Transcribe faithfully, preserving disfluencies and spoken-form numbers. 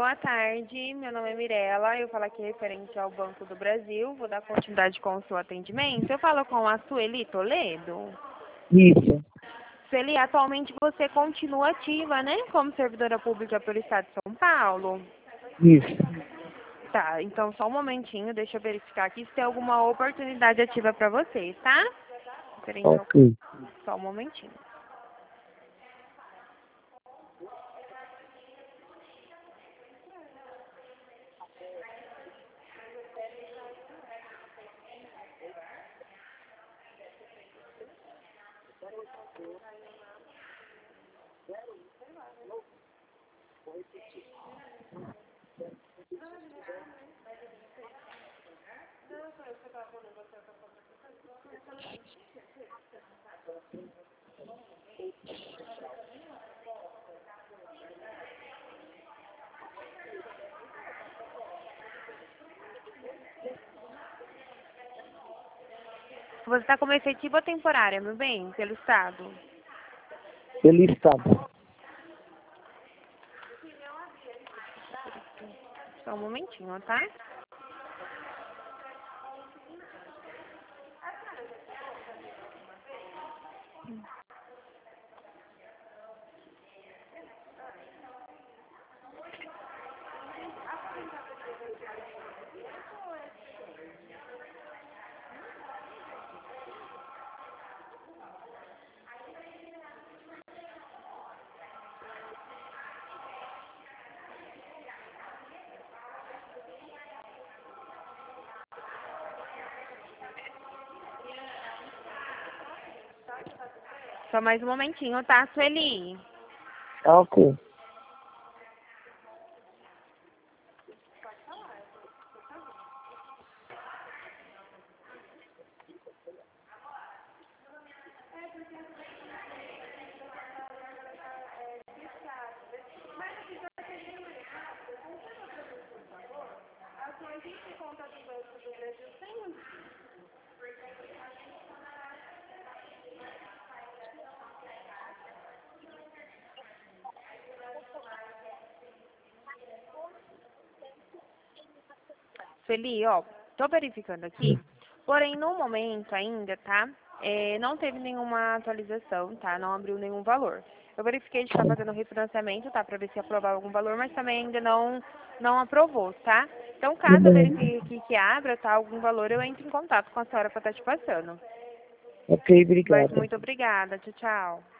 boa tarde. Meu nome é Mirela. Eu falo aqui referente ao Banco do Brasil. Vou dar continuidade com o seu atendimento. Eu falo com a Sueli Toledo. Isso, Sueli, atualmente você continua ativa, né? Como servidora pública pelo Estado de São Paulo. isso. Tá, então só um momentinho. Deixa eu verificar aqui se tem alguma oportunidade ativa para você, tá? Referente ao... Ok. Só um momentinho. Você está como efetiva ou temporária, meu bem? Pelo Estado? Pelo Estado. Só um momentinho, tá? Só mais um momentinho, tá, Sueli? Ok. Sueli, ó, tô verificando aqui, porém no momento ainda, tá? É, não teve nenhuma atualização, tá? Não abriu nenhum valor. Eu verifiquei de estar fazendo refinanciamento, tá? Pra ver se aprovava algum valor, mas também ainda não, não aprovou, tá? Então, Tudo caso eu bem. verifique que abra, tá? Algum valor, eu entro em contato com a senhora pra estar te passando. Ok, Mas obrigada. muito obrigada. Tchau, tchau.